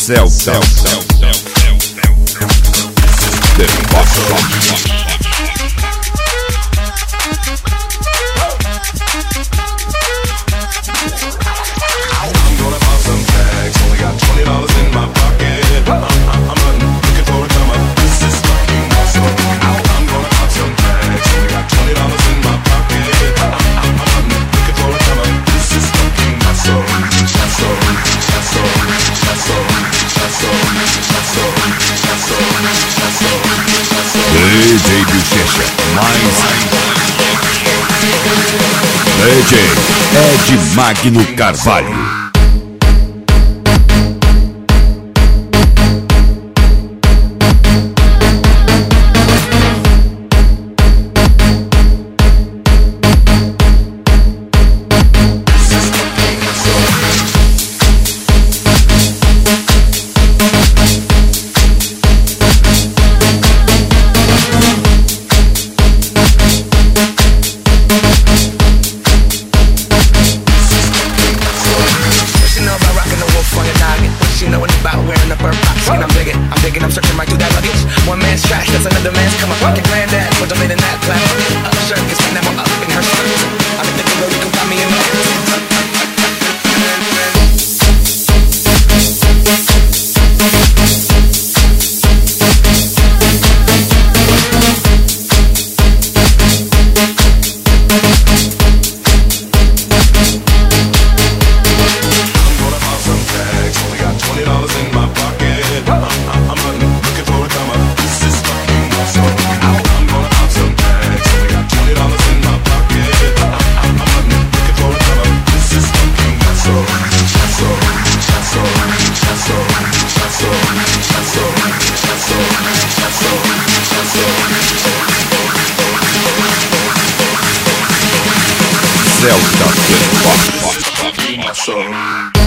Celta. The Box. DJ Bochecha, DJ Ed Magno Carvalho. I'm searching right through that luggage. One man's trash, that's another man's come up. Fucking granddad, put them in that plastic shirt, cause right now I'm up in her skirt. I'm in the girl, you can find me in the I'm gonna pop some tags, only got $20 in my pocket. Celta.